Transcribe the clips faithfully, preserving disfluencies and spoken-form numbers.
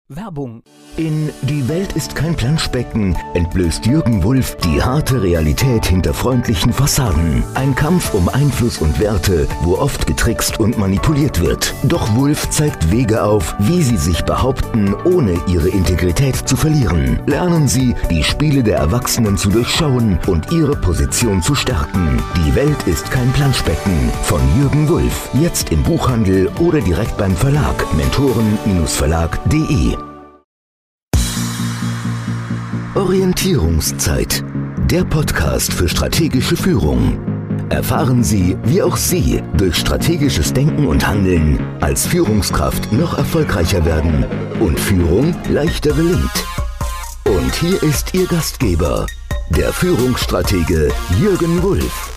Werbung. In Die Welt ist kein Planschbecken entblößt Jürgen Wulff die harte Realität hinter freundlichen Fassaden. Ein Kampf um Einfluss und Werte, wo oft getrickst und manipuliert wird. Doch Wulff zeigt Wege auf, wie sie sich behaupten, ohne ihre Integrität zu verlieren. Lernen Sie, die Spiele der Erwachsenen zu durchschauen und ihre Position zu stärken. Die Welt ist kein Planschbecken von Jürgen Wulff. Jetzt im Buchhandel oder direkt beim Verlag mentoren Verlag punkt de. Orientierungszeit, der Podcast für strategische Führung. Erfahren Sie, wie auch Sie durch strategisches Denken und Handeln als Führungskraft noch erfolgreicher werden und Führung leichter gelingt. Und hier ist Ihr Gastgeber, der Führungsstratege Jürgen Wulff.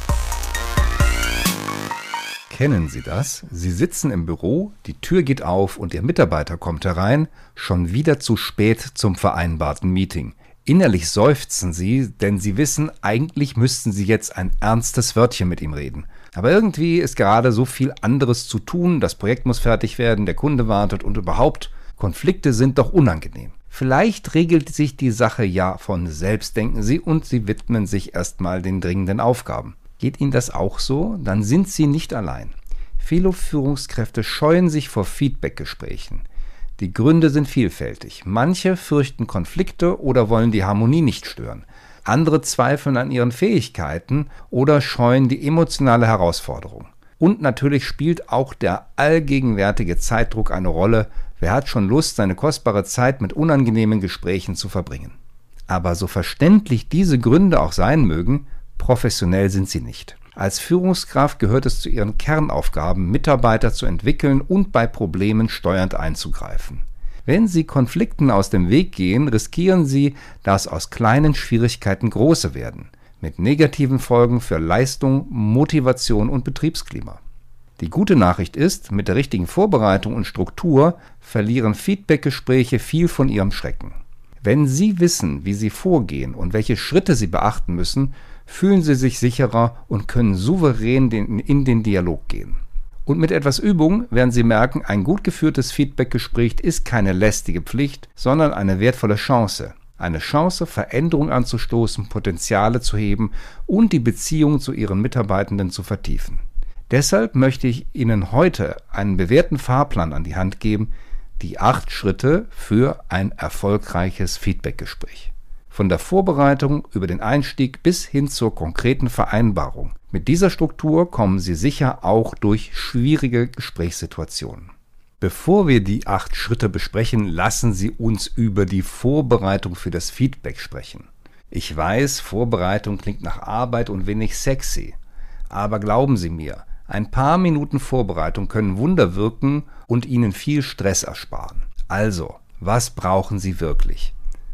Kennen Sie das? Sie sitzen im Büro, die Tür geht auf und Ihr Mitarbeiter kommt herein, schon wieder zu spät zum vereinbarten Meeting. Innerlich seufzen Sie, denn Sie wissen, eigentlich müssten Sie jetzt ein ernstes Wörtchen mit ihm reden. Aber irgendwie ist gerade so viel anderes zu tun, das Projekt muss fertig werden, der Kunde wartet und überhaupt, Konflikte sind doch unangenehm. Vielleicht regelt sich die Sache ja von selbst, denken Sie, und Sie widmen sich erstmal den dringenden Aufgaben. Geht Ihnen das auch so? Dann sind Sie nicht allein. Viele Führungskräfte scheuen sich vor Feedbackgesprächen. Die Gründe sind vielfältig. Manche fürchten Konflikte oder wollen die Harmonie nicht stören. Andere zweifeln an ihren Fähigkeiten oder scheuen die emotionale Herausforderung. Und natürlich spielt auch der allgegenwärtige Zeitdruck eine Rolle. Wer hat schon Lust, seine kostbare Zeit mit unangenehmen Gesprächen zu verbringen? Aber so verständlich diese Gründe auch sein mögen, professionell sind sie nicht. Als Führungskraft gehört es zu ihren Kernaufgaben, Mitarbeiter zu entwickeln und bei Problemen steuernd einzugreifen. Wenn sie Konflikten aus dem Weg gehen, riskieren sie, dass aus kleinen Schwierigkeiten große werden, mit negativen Folgen für Leistung, Motivation und Betriebsklima. Die gute Nachricht ist, mit der richtigen Vorbereitung und Struktur verlieren Feedbackgespräche viel von ihrem Schrecken. Wenn Sie wissen, wie Sie vorgehen und welche Schritte Sie beachten müssen, fühlen Sie sich sicherer und können souverän in den Dialog gehen. Und mit etwas Übung werden Sie merken, ein gut geführtes Feedbackgespräch ist keine lästige Pflicht, sondern eine wertvolle Chance. Eine Chance, Veränderungen anzustoßen, Potenziale zu heben und die Beziehung zu Ihren Mitarbeitenden zu vertiefen. Deshalb möchte ich Ihnen heute einen bewährten Fahrplan an die Hand geben, die acht Schritte für ein erfolgreiches Feedbackgespräch. Von der Vorbereitung über den Einstieg bis hin zur konkreten Vereinbarung. Mit dieser Struktur kommen Sie sicher auch durch schwierige Gesprächssituationen. Bevor wir die acht Schritte besprechen, lassen Sie uns über die Vorbereitung für das Feedback sprechen. Ich weiß, Vorbereitung klingt nach Arbeit und wenig sexy. Aber glauben Sie mir, ein paar Minuten Vorbereitung können Wunder wirken und Ihnen viel Stress ersparen. Also, was brauchen Sie wirklich?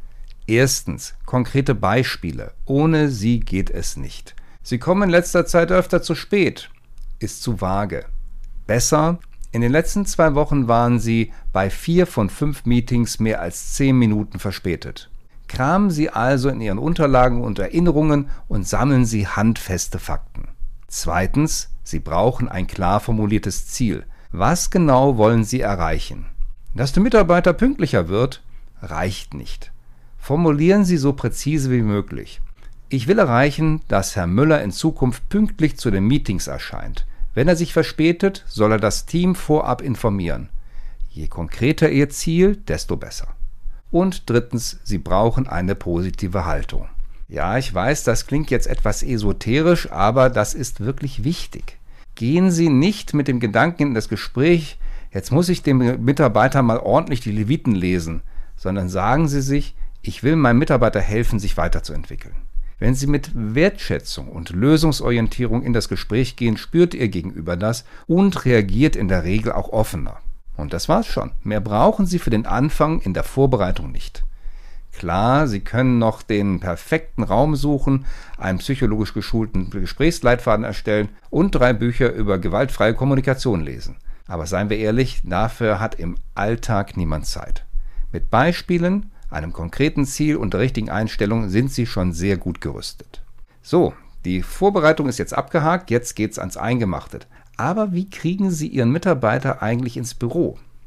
Erstens, konkrete Beispiele. Ohne sie geht es nicht. Sie kommen in letzter Zeit öfter zu spät. Ist zu vage. Besser, in den letzten zwei Wochen waren Sie bei vier von fünf Meetings mehr als zehn Minuten verspätet. Kramen Sie also in Ihren Unterlagen und Erinnerungen und sammeln Sie handfeste Fakten. Zweitens, Sie brauchen ein klar formuliertes Ziel. Was genau wollen Sie erreichen? Dass der Mitarbeiter pünktlicher wird, reicht nicht. Formulieren Sie so präzise wie möglich. Ich will erreichen, dass Herr Müller in Zukunft pünktlich zu den Meetings erscheint. Wenn er sich verspätet, soll er das Team vorab informieren. Je konkreter Ihr Ziel, desto besser. Und drittens, Sie brauchen eine positive Haltung. Ja, ich weiß, das klingt jetzt etwas esoterisch, aber das ist wirklich wichtig. Gehen Sie nicht mit dem Gedanken in das Gespräch, jetzt muss ich dem Mitarbeiter mal ordentlich die Leviten lesen, sondern sagen Sie sich, ich will meinem Mitarbeiter helfen, sich weiterzuentwickeln. Wenn Sie mit Wertschätzung und Lösungsorientierung in das Gespräch gehen, spürt Ihr Gegenüber das und reagiert in der Regel auch offener. Und das war's schon. Mehr brauchen Sie für den Anfang in der Vorbereitung nicht. Klar, Sie können noch den perfekten Raum suchen, einen psychologisch geschulten Gesprächsleitfaden erstellen und drei Bücher über gewaltfreie Kommunikation lesen. Aber seien wir ehrlich, dafür hat im Alltag niemand Zeit. Mit Beispielen, einem konkreten Ziel und der richtigen Einstellung sind Sie schon sehr gut gerüstet. So, die Vorbereitung ist jetzt abgehakt, jetzt geht's ans Eingemachte. Aber wie kriegen Sie Ihren Mitarbeiter eigentlich ins Büro?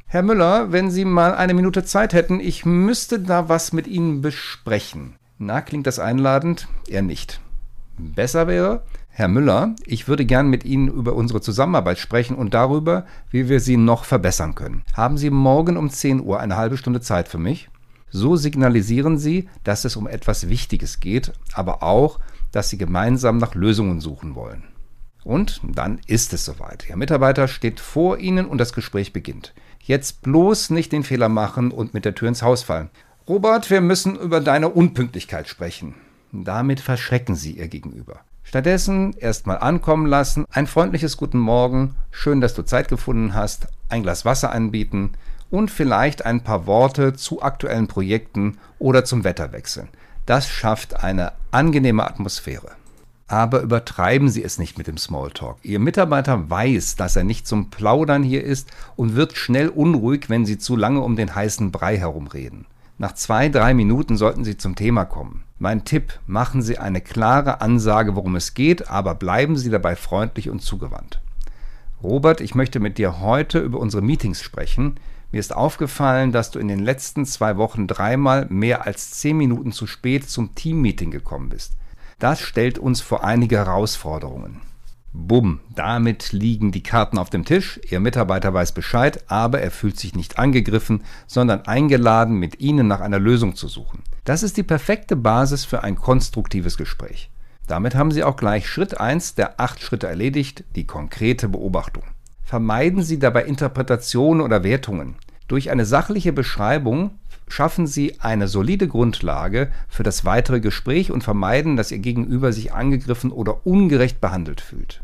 Herr Müller, wenn Sie mal eine Minute Zeit hätten, ich müsste da was mit Ihnen besprechen. Na, klingt das einladend? Eher nicht. Besser wäre, Herr Müller, ich würde gern mit Ihnen über unsere Zusammenarbeit sprechen und darüber, wie wir sie noch verbessern können. Haben Sie morgen um zehn Uhr eine halbe Stunde Zeit für mich? So signalisieren Sie, dass es um etwas Wichtiges geht, aber auch, dass Sie gemeinsam nach Lösungen suchen wollen. Und dann ist es soweit. Ihr Mitarbeiter steht vor Ihnen und das Gespräch beginnt. Jetzt bloß nicht den Fehler machen und mit der Tür ins Haus fallen. Robert, wir müssen über deine Unpünktlichkeit sprechen. Damit verschrecken Sie Ihr Gegenüber. Stattdessen erstmal ankommen lassen, ein freundliches Guten Morgen, schön, dass du Zeit gefunden hast, ein Glas Wasser anbieten und vielleicht ein paar Worte zu aktuellen Projekten oder zum Wetter wechseln. Das schafft eine angenehme Atmosphäre. Aber übertreiben Sie es nicht mit dem Smalltalk. Ihr Mitarbeiter weiß, dass er nicht zum Plaudern hier ist und wird schnell unruhig, wenn Sie zu lange um den heißen Brei herumreden. Nach zwei, drei Minuten sollten Sie zum Thema kommen. Mein Tipp, machen Sie eine klare Ansage, worum es geht, aber bleiben Sie dabei freundlich und zugewandt. Robert, ich möchte mit dir heute über unsere Meetings sprechen. Mir ist aufgefallen, dass du in den letzten zwei Wochen dreimal mehr als zehn Minuten zu spät zum Teammeeting gekommen bist. Das stellt uns vor einige Herausforderungen. Bumm, damit liegen die Karten auf dem Tisch. Ihr Mitarbeiter weiß Bescheid, aber er fühlt sich nicht angegriffen, sondern eingeladen, mit Ihnen nach einer Lösung zu suchen. Das ist die perfekte Basis für ein konstruktives Gespräch. Damit haben Sie auch gleich Schritt eins der acht Schritte erledigt, die konkrete Beobachtung. Vermeiden Sie dabei Interpretationen oder Wertungen. Durch eine sachliche Beschreibung schaffen Sie eine solide Grundlage für das weitere Gespräch und vermeiden, dass Ihr Gegenüber sich angegriffen oder ungerecht behandelt fühlt.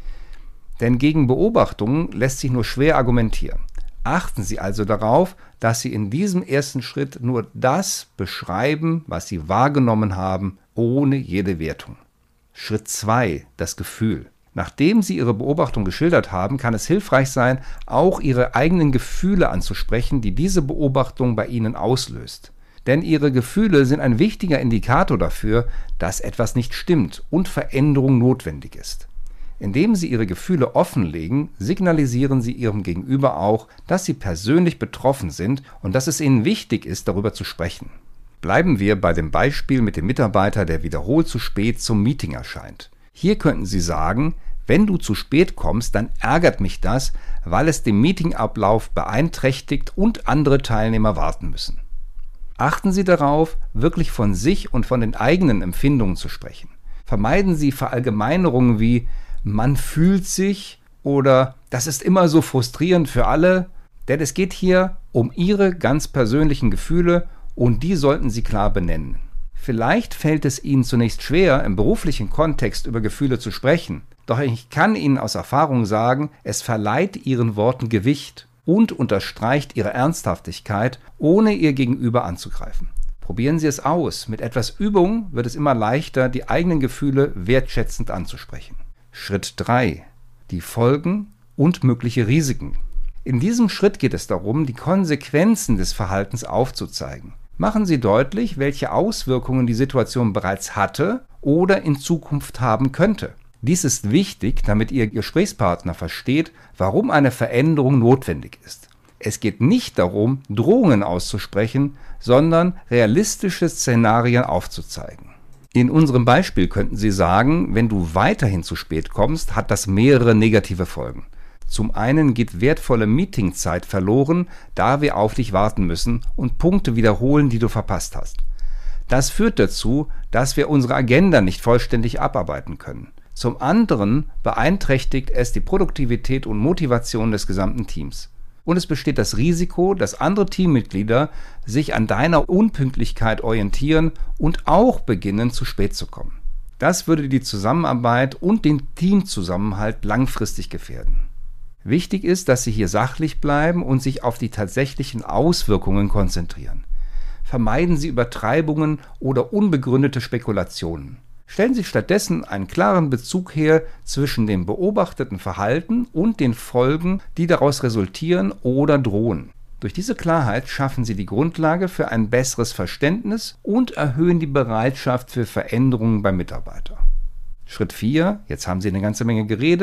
Denn gegen Beobachtungen lässt sich nur schwer argumentieren. Achten Sie also darauf, dass Sie in diesem ersten Schritt nur das beschreiben, was Sie wahrgenommen haben, ohne jede Wertung. Schritt zwei, das Gefühl. Nachdem Sie Ihre Beobachtung geschildert haben, kann es hilfreich sein, auch Ihre eigenen Gefühle anzusprechen, die diese Beobachtung bei Ihnen auslöst. Denn Ihre Gefühle sind ein wichtiger Indikator dafür, dass etwas nicht stimmt und Veränderung notwendig ist. Indem Sie Ihre Gefühle offenlegen, signalisieren Sie Ihrem Gegenüber auch, dass Sie persönlich betroffen sind und dass es Ihnen wichtig ist, darüber zu sprechen. Bleiben wir bei dem Beispiel mit dem Mitarbeiter, der wiederholt zu spät zum Meeting erscheint. Hier könnten Sie sagen, wenn du zu spät kommst, dann ärgert mich das, weil es den Meetingablauf beeinträchtigt und andere Teilnehmer warten müssen. Achten Sie darauf, wirklich von sich und von den eigenen Empfindungen zu sprechen. Vermeiden Sie Verallgemeinerungen wie man fühlt sich oder das ist immer so frustrierend für alle, denn es geht hier um Ihre ganz persönlichen Gefühle und die sollten Sie klar benennen. Vielleicht fällt es Ihnen zunächst schwer, im beruflichen Kontext über Gefühle zu sprechen. Doch ich kann Ihnen aus Erfahrung sagen, es verleiht Ihren Worten Gewicht und unterstreicht Ihre Ernsthaftigkeit, ohne Ihr Gegenüber anzugreifen. Probieren Sie es aus. Mit etwas Übung wird es immer leichter, die eigenen Gefühle wertschätzend anzusprechen. Schritt drei. Die Folgen und mögliche Risiken. In diesem Schritt geht es darum, die Konsequenzen des Verhaltens aufzuzeigen. Machen Sie deutlich, welche Auswirkungen die Situation bereits hatte oder in Zukunft haben könnte. Dies ist wichtig, damit Ihr Gesprächspartner versteht, warum eine Veränderung notwendig ist. Es geht nicht darum, Drohungen auszusprechen, sondern realistische Szenarien aufzuzeigen. In unserem Beispiel könnten Sie sagen, wenn du weiterhin zu spät kommst, hat das mehrere negative Folgen. Zum einen geht wertvolle Meetingzeit verloren, da wir auf dich warten müssen und Punkte wiederholen, die du verpasst hast. Das führt dazu, dass wir unsere Agenda nicht vollständig abarbeiten können. Zum anderen beeinträchtigt es die Produktivität und Motivation des gesamten Teams. Und es besteht das Risiko, dass andere Teammitglieder sich an deiner Unpünktlichkeit orientieren und auch beginnen, zu spät zu kommen. Das würde die Zusammenarbeit und den Teamzusammenhalt langfristig gefährden. Wichtig ist, dass Sie hier sachlich bleiben und sich auf die tatsächlichen Auswirkungen konzentrieren. Vermeiden Sie Übertreibungen oder unbegründete Spekulationen. Stellen Sie stattdessen einen klaren Bezug her zwischen dem beobachteten Verhalten und den Folgen, die daraus resultieren oder drohen. Durch diese Klarheit schaffen Sie die Grundlage für ein besseres Verständnis und erhöhen die Bereitschaft für Veränderungen beim Mitarbeiter. Schritt vier, jetzt haben Sie eine ganze Menge geredet,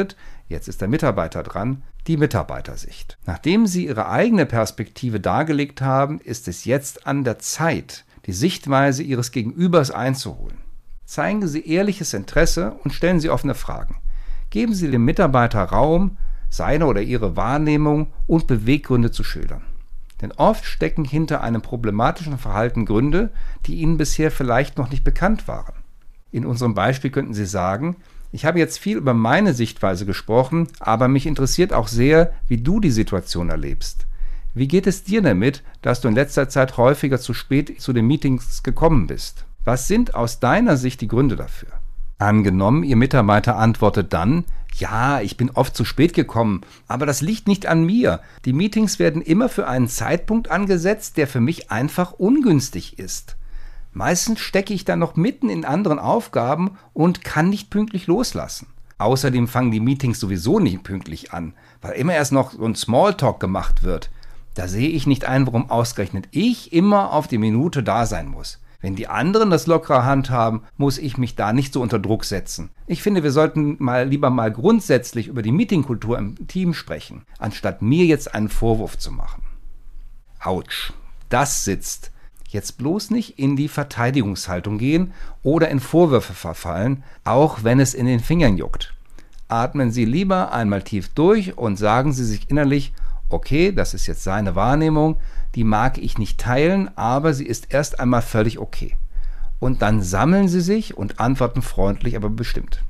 Jetzt ist der Mitarbeiter dran, die Mitarbeitersicht. Nachdem Sie Ihre eigene Perspektive dargelegt haben, ist es jetzt an der Zeit, die Sichtweise Ihres Gegenübers einzuholen. Zeigen Sie ehrliches Interesse und stellen Sie offene Fragen. Geben Sie dem Mitarbeiter Raum, seine oder ihre Wahrnehmung und Beweggründe zu schildern. Denn oft stecken hinter einem problematischen Verhalten Gründe, die Ihnen bisher vielleicht noch nicht bekannt waren. In unserem Beispiel könnten Sie sagen: Ich habe jetzt viel über meine Sichtweise gesprochen, aber mich interessiert auch sehr, wie du die Situation erlebst. Wie geht es dir damit, dass du in letzter Zeit häufiger zu spät zu den Meetings gekommen bist? Was sind aus deiner Sicht die Gründe dafür? Angenommen, Ihr Mitarbeiter antwortet dann: Ja, ich bin oft zu spät gekommen, aber das liegt nicht an mir. Die Meetings werden immer für einen Zeitpunkt angesetzt, der für mich einfach ungünstig ist. Meistens stecke ich dann noch mitten in anderen Aufgaben und kann nicht pünktlich loslassen. Außerdem fangen die Meetings sowieso nicht pünktlich an, weil immer erst noch so ein Smalltalk gemacht wird. Da sehe ich nicht ein, warum ausgerechnet ich immer auf die Minute da sein muss. Wenn die anderen das lockere handhaben, muss ich mich da nicht so unter Druck setzen. Ich finde, wir sollten mal lieber mal grundsätzlich über die Meetingkultur im Team sprechen, anstatt mir jetzt einen Vorwurf zu machen. Autsch, das sitzt. Jetzt bloß nicht in die Verteidigungshaltung gehen oder in Vorwürfe verfallen, auch wenn es in den Fingern juckt. Atmen Sie lieber einmal tief durch und sagen Sie sich innerlich: Okay, das ist jetzt seine Wahrnehmung, die mag ich nicht teilen, aber sie ist erst einmal völlig okay. Und dann sammeln Sie sich und antworten freundlich, aber bestimmt.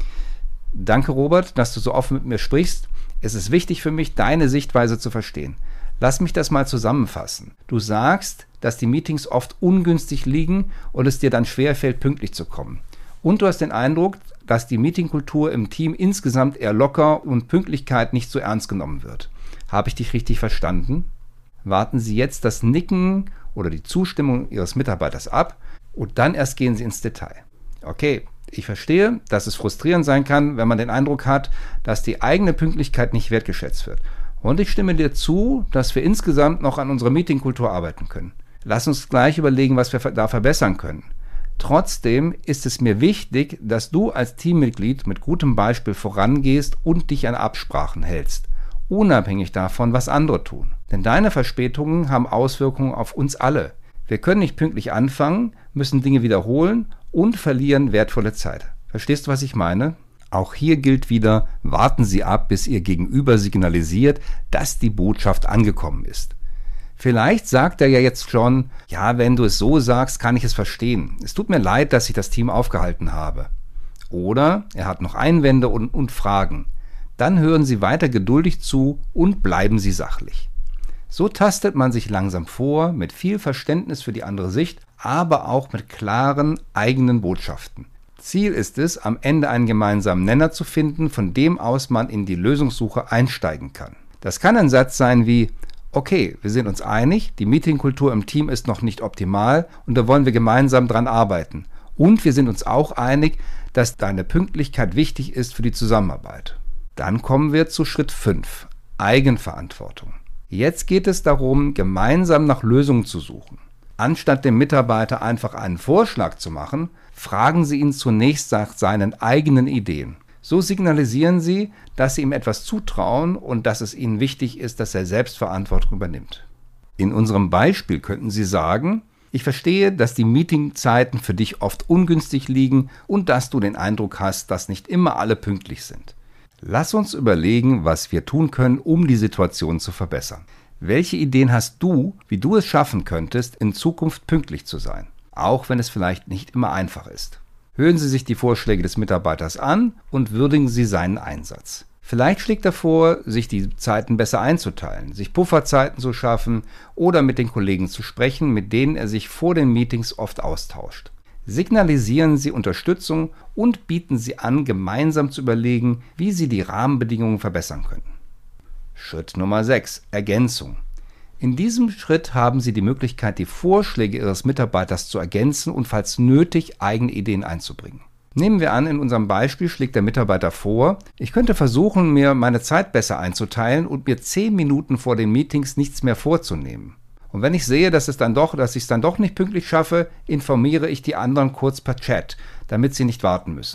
Danke, Robert, dass du so offen mit mir sprichst. Es ist wichtig für mich, deine Sichtweise zu verstehen. Lass mich das mal zusammenfassen. Du sagst, dass die Meetings oft ungünstig liegen und es dir dann schwerfällt, pünktlich zu kommen. Und du hast den Eindruck, dass die Meetingkultur im Team insgesamt eher locker und Pünktlichkeit nicht so ernst genommen wird. Habe ich dich richtig verstanden? Warten Sie jetzt das Nicken oder die Zustimmung Ihres Mitarbeiters ab und dann erst gehen Sie ins Detail. Okay, ich verstehe, dass es frustrierend sein kann, wenn man den Eindruck hat, dass die eigene Pünktlichkeit nicht wertgeschätzt wird. Und ich stimme dir zu, dass wir insgesamt noch an unserer Meetingkultur arbeiten können. Lass uns gleich überlegen, was wir da verbessern können. Trotzdem ist es mir wichtig, dass du als Teammitglied mit gutem Beispiel vorangehst und dich an Absprachen hältst, unabhängig davon, was andere tun. Denn deine Verspätungen haben Auswirkungen auf uns alle. Wir können nicht pünktlich anfangen, müssen Dinge wiederholen und verlieren wertvolle Zeit. Verstehst du, was ich meine? Auch hier gilt wieder: Warten Sie ab, bis Ihr Gegenüber signalisiert, dass die Botschaft angekommen ist. Vielleicht sagt er ja jetzt schon: Ja, wenn du es so sagst, kann ich es verstehen. Es tut mir leid, dass ich das Team aufgehalten habe. Oder er hat noch Einwände und, und Fragen. Dann hören Sie weiter geduldig zu und bleiben Sie sachlich. So tastet man sich langsam vor, mit viel Verständnis für die andere Sicht, aber auch mit klaren eigenen Botschaften. Ziel ist es, am Ende einen gemeinsamen Nenner zu finden, von dem aus man in die Lösungssuche einsteigen kann. Das kann ein Satz sein wie: Okay, wir sind uns einig, die Meetingkultur im Team ist noch nicht optimal und da wollen wir gemeinsam dran arbeiten. Und wir sind uns auch einig, dass deine Pünktlichkeit wichtig ist für die Zusammenarbeit. Dann kommen wir zu Schritt fünf, Eigenverantwortung. Jetzt geht es darum, gemeinsam nach Lösungen zu suchen. Anstatt dem Mitarbeiter einfach einen Vorschlag zu machen, fragen Sie ihn zunächst nach seinen eigenen Ideen. So signalisieren Sie, dass Sie ihm etwas zutrauen und dass es Ihnen wichtig ist, dass er selbst Verantwortung übernimmt. In unserem Beispiel könnten Sie sagen: Ich verstehe, dass die Meetingzeiten für dich oft ungünstig liegen und dass du den Eindruck hast, dass nicht immer alle pünktlich sind. Lass uns überlegen, was wir tun können, um die Situation zu verbessern. Welche Ideen hast du, wie du es schaffen könntest, in Zukunft pünktlich zu sein? Auch wenn es vielleicht nicht immer einfach ist. Hören Sie sich die Vorschläge des Mitarbeiters an und würdigen Sie seinen Einsatz. Vielleicht schlägt er vor, sich die Zeiten besser einzuteilen, sich Pufferzeiten zu schaffen oder mit den Kollegen zu sprechen, mit denen er sich vor den Meetings oft austauscht. Signalisieren Sie Unterstützung und bieten Sie an, gemeinsam zu überlegen, wie Sie die Rahmenbedingungen verbessern können. Schritt Nummer sechs. Ergänzung. In diesem Schritt haben Sie die Möglichkeit, die Vorschläge Ihres Mitarbeiters zu ergänzen und falls nötig eigene Ideen einzubringen. Nehmen wir an, in unserem Beispiel schlägt der Mitarbeiter vor: Ich könnte versuchen, mir meine Zeit besser einzuteilen und mir zehn Minuten vor den Meetings nichts mehr vorzunehmen. Und wenn ich sehe, dass es dann doch, dass ich es dann doch nicht pünktlich schaffe, informiere ich die anderen kurz per Chat, damit sie nicht warten müssen.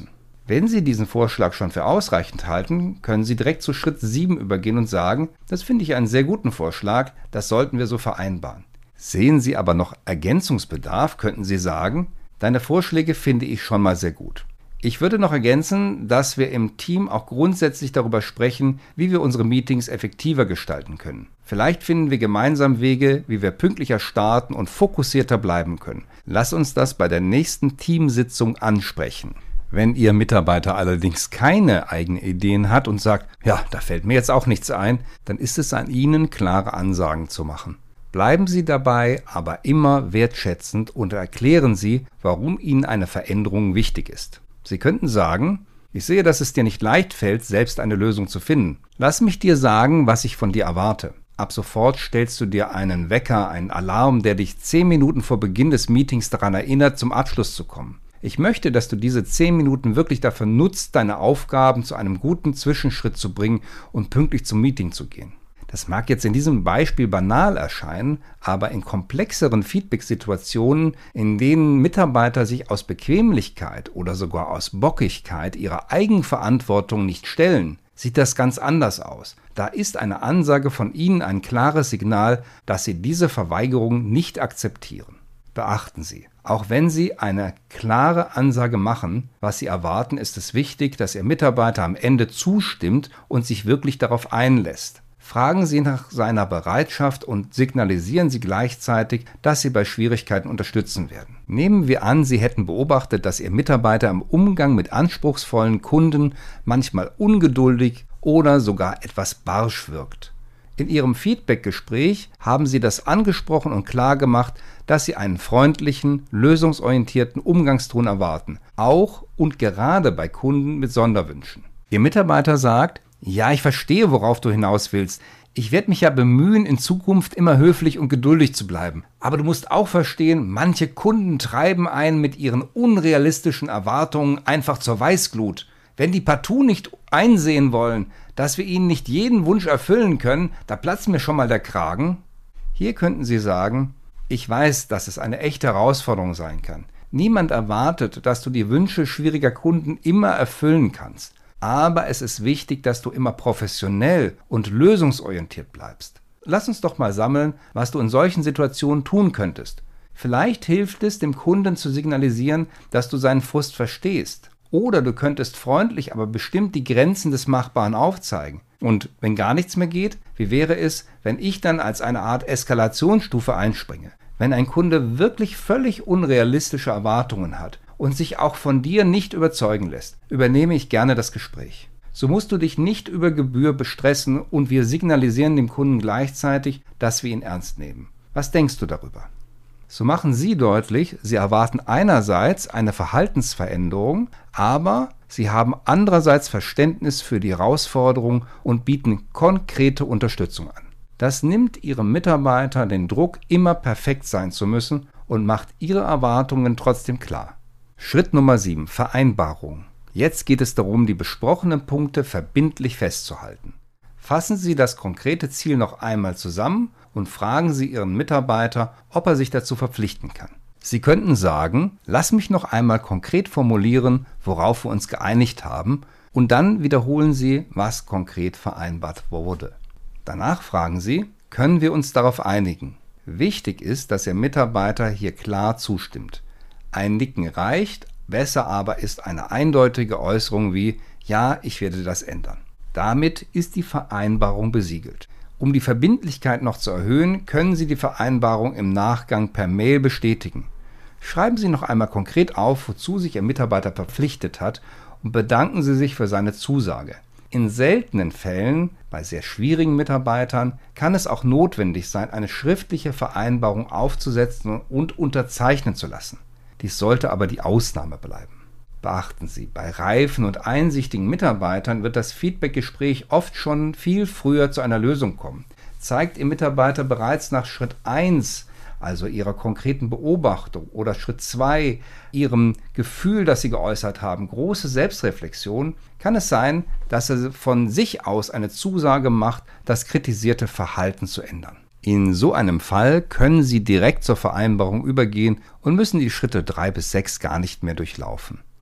Wenn Sie diesen Vorschlag schon für ausreichend halten, können Sie direkt zu Schritt sieben übergehen und sagen, das finde ich einen sehr guten Vorschlag, das sollten wir so vereinbaren. Sehen Sie aber noch Ergänzungsbedarf, könnten Sie sagen, deine Vorschläge finde ich schon mal sehr gut. Ich würde noch ergänzen, dass wir im Team auch grundsätzlich darüber sprechen, wie wir unsere Meetings effektiver gestalten können. Vielleicht finden wir gemeinsam Wege, wie wir pünktlicher starten und fokussierter bleiben können. Lass uns das bei der nächsten Teamsitzung ansprechen. Wenn Ihr Mitarbeiter allerdings keine eigenen Ideen hat und sagt, ja, da fällt mir jetzt auch nichts ein, dann ist es an Ihnen, klare Ansagen zu machen. Bleiben Sie dabei aber immer wertschätzend und erklären Sie, warum Ihnen eine Veränderung wichtig ist. Sie könnten sagen, ich sehe, dass es dir nicht leicht fällt, selbst eine Lösung zu finden. Lass mich dir sagen, was ich von dir erwarte. Ab sofort stellst du dir einen Wecker, einen Alarm, der dich zehn Minuten vor Beginn des Meetings daran erinnert, zum Abschluss zu kommen. Ich möchte, dass du diese zehn Minuten wirklich dafür nutzt, deine Aufgaben zu einem guten Zwischenschritt zu bringen und pünktlich zum Meeting zu gehen. Das mag jetzt in diesem Beispiel banal erscheinen, aber in komplexeren Feedback-Situationen, in denen Mitarbeiter sich aus Bequemlichkeit oder sogar aus Bockigkeit ihrer Eigenverantwortung nicht stellen, sieht das ganz anders aus. Da ist eine Ansage von Ihnen ein klares Signal, dass Sie diese Verweigerung nicht akzeptieren. Beachten Sie, auch wenn Sie eine klare Ansage machen, was Sie erwarten, ist es wichtig, dass Ihr Mitarbeiter am Ende zustimmt und sich wirklich darauf einlässt. Fragen Sie nach seiner Bereitschaft und signalisieren Sie gleichzeitig, dass Sie bei Schwierigkeiten unterstützen werden. Nehmen wir an, Sie hätten beobachtet, dass Ihr Mitarbeiter im Umgang mit anspruchsvollen Kunden manchmal ungeduldig oder sogar etwas barsch wirkt. In Ihrem Feedback-Gespräch haben Sie das angesprochen und klargemacht, dass Sie einen freundlichen, lösungsorientierten Umgangston erwarten, auch und gerade bei Kunden mit Sonderwünschen. Ihr Mitarbeiter sagt, ja, ich verstehe, worauf du hinaus willst. Ich werde mich ja bemühen, in Zukunft immer höflich und geduldig zu bleiben. Aber du musst auch verstehen, manche Kunden treiben einen mit ihren unrealistischen Erwartungen einfach zur Weißglut. Wenn die partout nicht einsehen wollen, dass wir ihnen nicht jeden Wunsch erfüllen können, da platzt mir schon mal der Kragen. Hier könnten Sie sagen, ich weiß, dass es eine echte Herausforderung sein kann. Niemand erwartet, dass du die Wünsche schwieriger Kunden immer erfüllen kannst. Aber es ist wichtig, dass du immer professionell und lösungsorientiert bleibst. Lass uns doch mal sammeln, was du in solchen Situationen tun könntest. Vielleicht hilft es, dem Kunden zu signalisieren, dass du seinen Frust verstehst. Oder du könntest freundlich, aber bestimmt die Grenzen des Machbaren aufzeigen. Und wenn gar nichts mehr geht, wie wäre es, wenn ich dann als eine Art Eskalationsstufe einspringe? Wenn ein Kunde wirklich völlig unrealistische Erwartungen hat und sich auch von dir nicht überzeugen lässt, übernehme ich gerne das Gespräch. So musst du dich nicht über Gebühr bestressen und wir signalisieren dem Kunden gleichzeitig, dass wir ihn ernst nehmen. Was denkst du darüber? So machen Sie deutlich, Sie erwarten einerseits eine Verhaltensveränderung, aber Sie haben andererseits Verständnis für die Herausforderung und bieten konkrete Unterstützung an. Das nimmt Ihrem Mitarbeiter den Druck, immer perfekt sein zu müssen und macht Ihre Erwartungen trotzdem klar. Schritt Nummer sieben. Vereinbarung. Jetzt geht es darum, die besprochenen Punkte verbindlich festzuhalten. Fassen Sie das konkrete Ziel noch einmal zusammen und fragen Sie Ihren Mitarbeiter, ob er sich dazu verpflichten kann. Sie könnten sagen, lass mich noch einmal konkret formulieren, worauf wir uns geeinigt haben, und dann wiederholen Sie, was konkret vereinbart wurde. Danach fragen Sie, können wir uns darauf einigen? Wichtig ist, dass Ihr Mitarbeiter hier klar zustimmt. Ein Nicken reicht, besser aber ist eine eindeutige Äußerung wie, ja, ich werde das ändern. Damit ist die Vereinbarung besiegelt. Um die Verbindlichkeit noch zu erhöhen, können Sie die Vereinbarung im Nachgang per Mail bestätigen. Schreiben Sie noch einmal konkret auf, wozu sich Ihr Mitarbeiter verpflichtet hat und bedanken Sie sich für seine Zusage. In seltenen Fällen, bei sehr schwierigen Mitarbeitern, kann es auch notwendig sein, eine schriftliche Vereinbarung aufzusetzen und unterzeichnen zu lassen. Dies sollte aber die Ausnahme bleiben. Beachten Sie, bei reifen und einsichtigen Mitarbeitern wird das Feedbackgespräch oft schon viel früher zu einer Lösung kommen. Zeigt Ihr Mitarbeiter bereits nach Schritt eins, also Ihrer konkreten Beobachtung, oder Schritt zwei, Ihrem Gefühl, das Sie geäußert haben, große Selbstreflexion, kann es sein, dass er von sich aus eine Zusage macht, das kritisierte Verhalten zu ändern. In so einem Fall können Sie direkt zur Vereinbarung übergehen und müssen die Schritte drei bis sechs gar nicht mehr durchlaufen.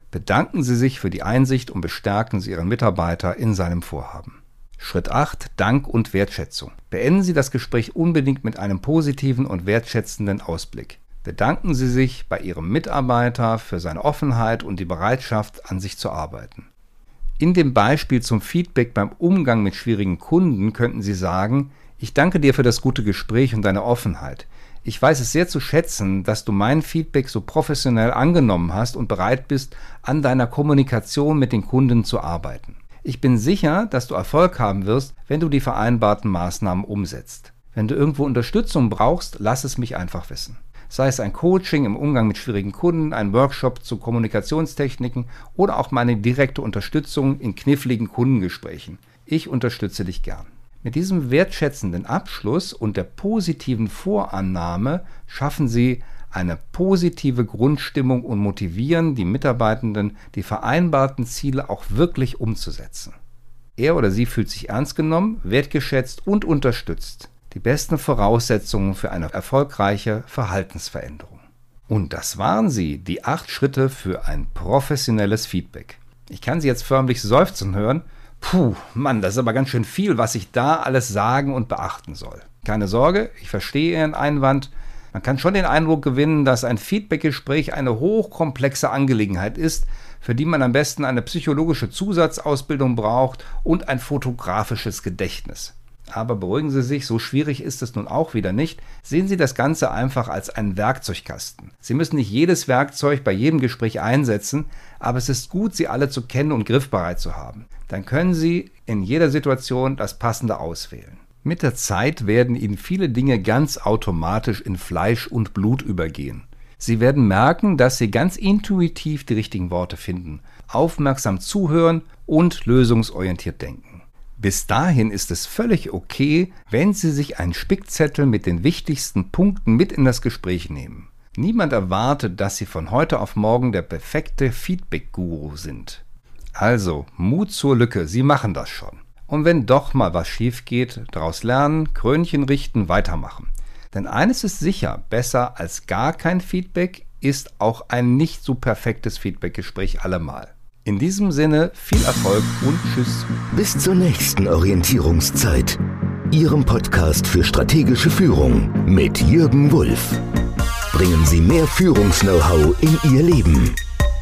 Bedanken Sie sich für die Einsicht und bestärken Sie Ihren Mitarbeiter in seinem Vorhaben. Schritt acht. Dank und Wertschätzung. Beenden Sie das Gespräch unbedingt mit einem positiven und wertschätzenden Ausblick. Bedanken Sie sich bei Ihrem Mitarbeiter für seine Offenheit und die Bereitschaft, an sich zu arbeiten. In dem Beispiel zum Feedback beim Umgang mit schwierigen Kunden könnten Sie sagen: Ich danke dir für das gute Gespräch und deine Offenheit. Ich weiß es sehr zu schätzen, dass du mein Feedback so professionell angenommen hast und bereit bist, an deiner Kommunikation mit den Kunden zu arbeiten. Ich bin sicher, dass du Erfolg haben wirst, wenn du die vereinbarten Maßnahmen umsetzt. Wenn du irgendwo Unterstützung brauchst, lass es mich einfach wissen. Sei es ein Coaching im Umgang mit schwierigen Kunden, ein Workshop zu Kommunikationstechniken oder auch meine direkte Unterstützung in kniffligen Kundengesprächen. Ich unterstütze dich gern. Mit diesem wertschätzenden Abschluss und der positiven Vorannahme schaffen Sie eine positive Grundstimmung und motivieren die Mitarbeitenden, die vereinbarten Ziele auch wirklich umzusetzen. Er oder sie fühlt sich ernst genommen, wertgeschätzt und unterstützt. Die besten Voraussetzungen für eine erfolgreiche Verhaltensveränderung. Und das waren sie, die acht Schritte für ein professionelles Feedback. Ich kann Sie jetzt förmlich seufzen hören. Puh, Mann, das ist aber ganz schön viel, was ich da alles sagen und beachten soll. Keine Sorge, ich verstehe Ihren Einwand. Man kann schon den Eindruck gewinnen, dass ein Feedbackgespräch eine hochkomplexe Angelegenheit ist, für die man am besten eine psychologische Zusatzausbildung braucht und ein fotografisches Gedächtnis. Aber beruhigen Sie sich, so schwierig ist es nun auch wieder nicht. Sehen Sie das Ganze einfach als einen Werkzeugkasten. Sie müssen nicht jedes Werkzeug bei jedem Gespräch einsetzen, aber es ist gut, sie alle zu kennen und griffbereit zu haben. Dann können Sie in jeder Situation das Passende auswählen. Mit der Zeit werden Ihnen viele Dinge ganz automatisch in Fleisch und Blut übergehen. Sie werden merken, dass Sie ganz intuitiv die richtigen Worte finden, aufmerksam zuhören und lösungsorientiert denken. Bis dahin ist es völlig okay, wenn Sie sich einen Spickzettel mit den wichtigsten Punkten mit in das Gespräch nehmen. Niemand erwartet, dass Sie von heute auf morgen der perfekte Feedback-Guru sind. Also, Mut zur Lücke, Sie machen das schon. Und wenn doch mal was schief geht, daraus lernen, Krönchen richten, weitermachen. Denn eines ist sicher, besser als gar kein Feedback ist auch ein nicht so perfektes Feedbackgespräch allemal. In diesem Sinne viel Erfolg und Tschüss. Bis zur nächsten Orientierungszeit. Ihrem Podcast für strategische Führung mit Jürgen Wulff. Bringen Sie mehr Führungs-Know-how in Ihr Leben.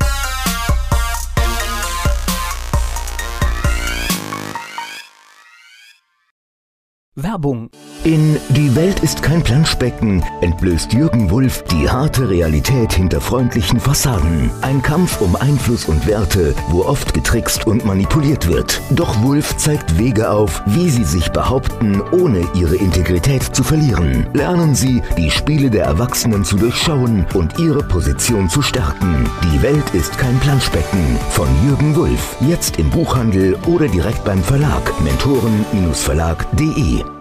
Werbung. In Die Welt ist kein Planschbecken entblößt Jürgen Wulff die harte Realität hinter freundlichen Fassaden. Ein Kampf um Einfluss und Werte, wo oft getrickst und manipuliert wird. Doch Wulff zeigt Wege auf, wie Sie sich behaupten, ohne Ihre Integrität zu verlieren. Lernen Sie, die Spiele der Erwachsenen zu durchschauen und Ihre Position zu stärken. Die Welt ist kein Planschbecken von Jürgen Wulff. Jetzt im Buchhandel oder direkt beim Verlag mentoren Verlag punkt de.